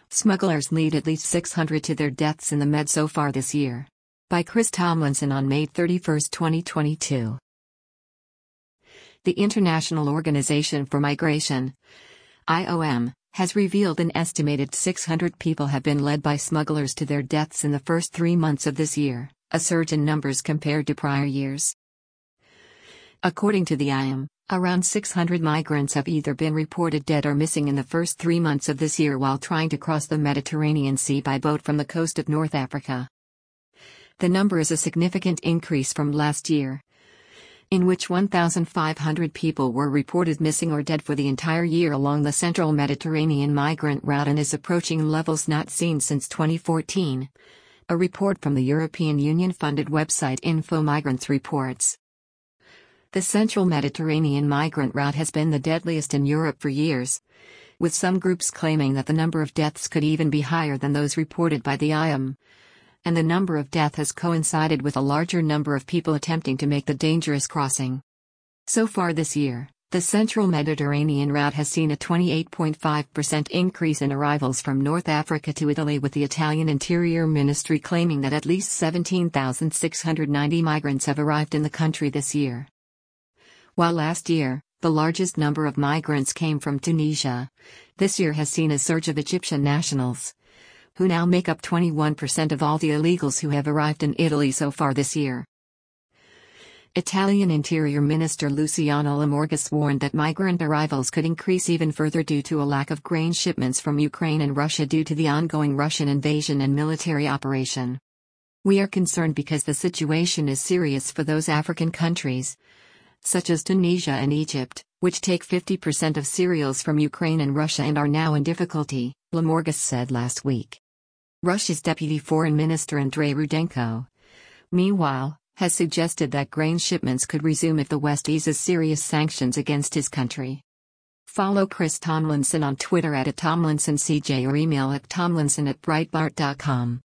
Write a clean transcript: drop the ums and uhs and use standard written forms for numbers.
Smugglers lead at least 600 to their deaths in the Med so far this year. By Chris Tomlinson on May 31, 2022. The International Organization for Migration, IOM, has revealed an estimated 600 people have been led by smugglers to their deaths in the first 3 months of this year, a surge in numbers compared to prior years. According to the IOM, around 600 migrants have either been reported dead or missing in the first 3 months of this year while trying to cross the Mediterranean Sea by boat from the coast of North Africa. The number is a significant increase from last year, in which 1,500 people were reported missing or dead for the entire year along the central Mediterranean migrant route, and is approaching levels not seen since 2014. A report from the European Union-funded website InfoMigrants reports. The central Mediterranean migrant route has been the deadliest in Europe for years, with some groups claiming that the number of deaths could even be higher than those reported by the IOM. And the number of deaths has coincided with a larger number of people attempting to make the dangerous crossing. So far this year, the central Mediterranean route has seen a 28.5% increase in arrivals from North Africa to Italy, with the Italian Interior Ministry claiming that at least 17,690 migrants have arrived in the country this year. While last year, the largest number of migrants came from Tunisia, this year has seen a surge of Egyptian nationals, who now make up 21% of all the illegals who have arrived in Italy so far this year. Italian Interior Minister Luciano Lamorgese warned that migrant arrivals could increase even further due to a lack of grain shipments from Ukraine and Russia due to the ongoing Russian invasion and military operation. "We are concerned because the situation is serious for those African countries, such as Tunisia and Egypt, which take 50% of cereals from Ukraine and Russia and are now in difficulty," Lamorgese said last week. Russia's Deputy Foreign Minister Andrei Rudenko, meanwhile, has suggested that grain shipments could resume if the West eases serious sanctions against his country. Follow Chris Tomlinson on Twitter @TomlinsonCJ or email at tomlinson@breitbart.com.